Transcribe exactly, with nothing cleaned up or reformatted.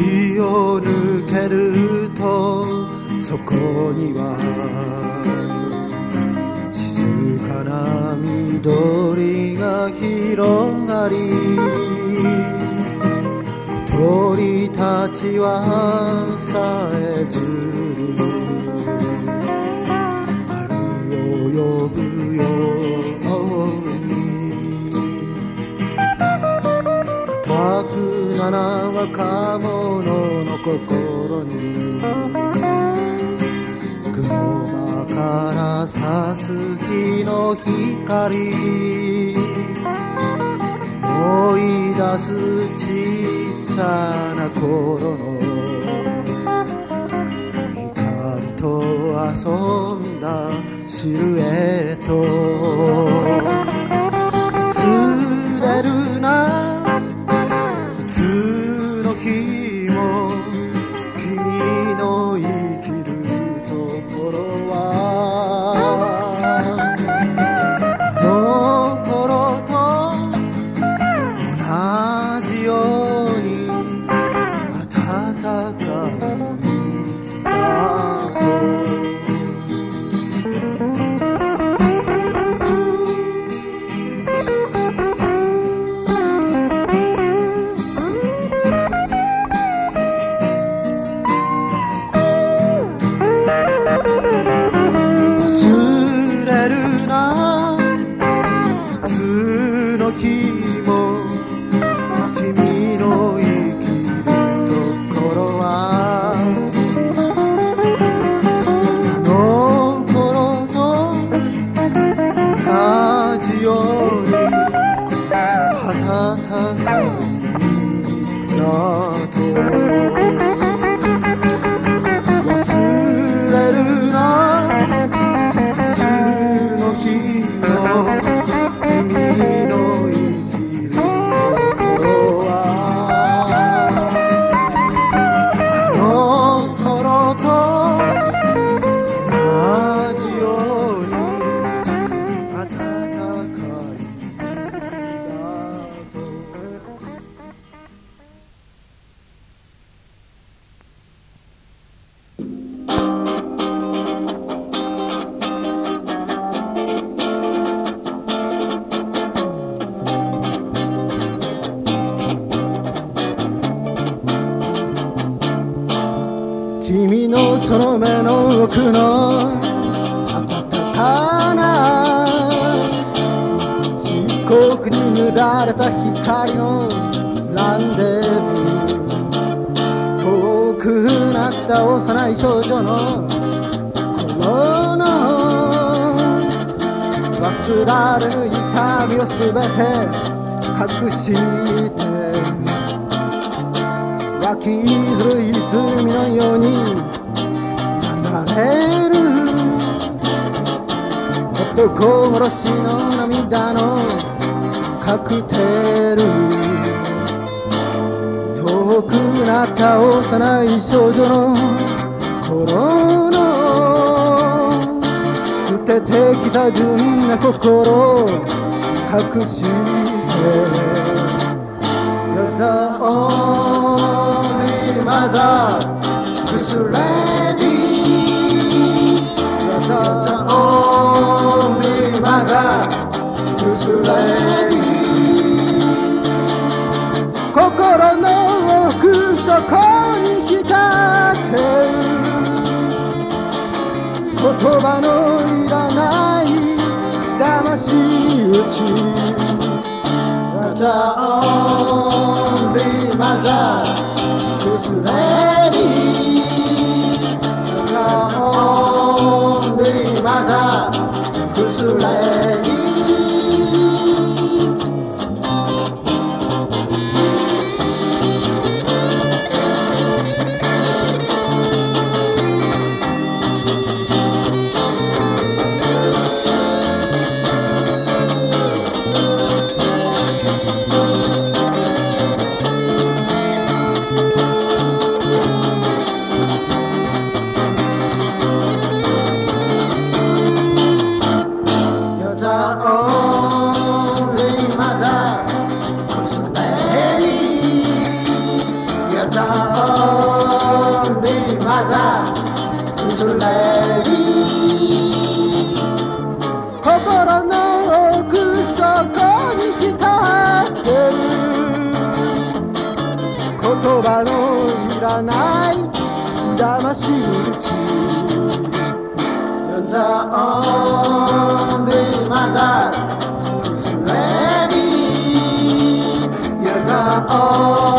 道を抜けるとそこには静かな緑が広がり、小鳥たちはさえずり春を呼ぶように、固くなな若者の心に雲間から差す日の光、思い出す小さな頃の光と遊んだシルエット、釣れるないつの日も君の生きるところはあの頃と同じように暖かいだと。忘れるな普通の日も君の生きるところはあの頃と同じように暖かいなと。忘れるな普通の日の君の生きるところはあの頃と同じように暖かいだと。君のその目の奥の暖かな漆黒に塗られた光のランデブー、遠くなった幼い少女の頃の忘られぬ痛みをすべて隠して湧きずる泉のように流れる男殺しの涙のカクテル、遠くなった幼い少女の頃の捨ててきた純な心を隠してYou're the only mother who's ready. You're the only mother who's ready. 心の奥底に浸って言葉のいらない騙し討ちThe only mother who's ready. The only mother who's ready. 「 葉のいらない騙し口 You're the only mother who's ready You're the only